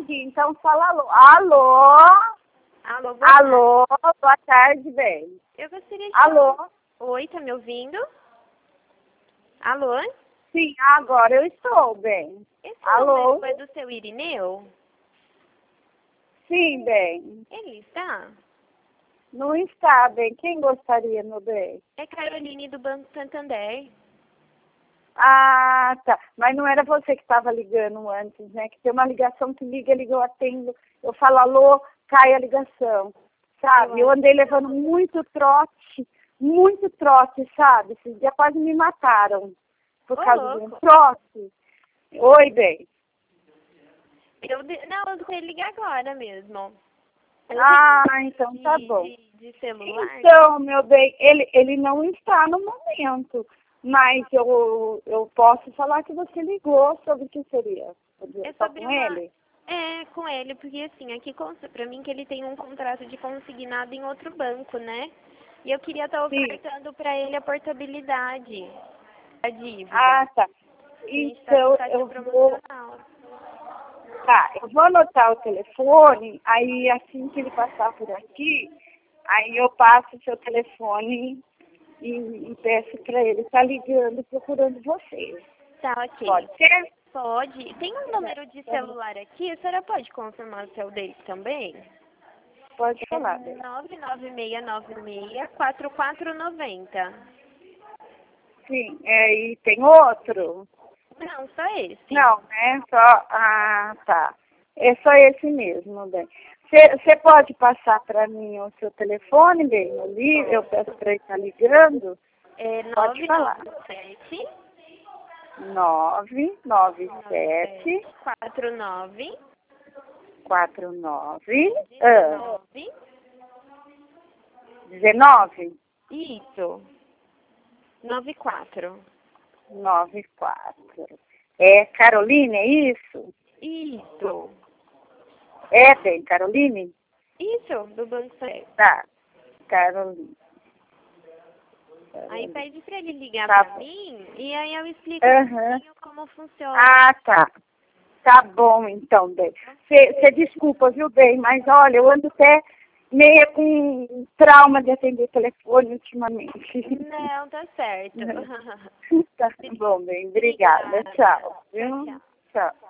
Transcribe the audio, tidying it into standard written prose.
aqui, então fala alô. Alô? Alô, boa tarde. Alô, boa tarde, bem. Eu gostaria de... Alô? Oi, tá me ouvindo? Alô? Sim, agora eu estou, bem. Esse Alô? número é do seu Irineu? Sim, bem. Ele está? Não está, bem. Quem gostaria, meu bem? É Caroline do Banco Santander. Ah, tá. Mas não era você que estava ligando antes, né? Que tem uma ligação que liga, eu atendo. Eu falo alô, cai a ligação. Sabe? Eu andei levando muito trote, sabe? Esses dias quase me mataram por causa de um trote. Oi, bem. Não, eu queria ligar agora mesmo. Então tá bom. De celular? Então, meu bem, ele não está no momento, mas eu posso falar que você ligou sobre o que seria. É Só sobre com ele? É, com ele, porque assim, aqui consta pra mim que ele tem um contrato de consignado em outro banco, né? E eu queria estar ofertando pra ele a portabilidade da dívida. Ah, tá. Então, eu vou... Tá, eu vou anotar o telefone, aí assim que ele passar por aqui, aí eu passo o seu telefone e peço para ele estar ligando, procurando você. Tá, ok. Pode ser? Pode. Tem um número de celular aqui, a senhora pode confirmar o seu dele também? Pode falar. 99696-4490. Sim, e tem outro? Não, só esse. Não, é só... Ah, tá. É só esse mesmo, bem. Você pode passar para mim o seu telefone, bem? Eu peço para ele estar ligando. É Pode falar. 997 49 49 19. 19 Isso. 94. 94. É Caroline, é isso? Isso. É, bem, Caroline? Isso, do Banco Santander. Tá, Caroline. Aí pede pra ele ligar Tá pra bom. mim e aí eu explico um pouquinho como funciona. Ah, tá. Tá bom, então, bem. Você desculpa, viu, bem, mas olha, eu ando até meio com trauma de atender telefone ultimamente. Não, tá certo. Tá bom, bem. Obrigada. Tchau. Viu? Tchau.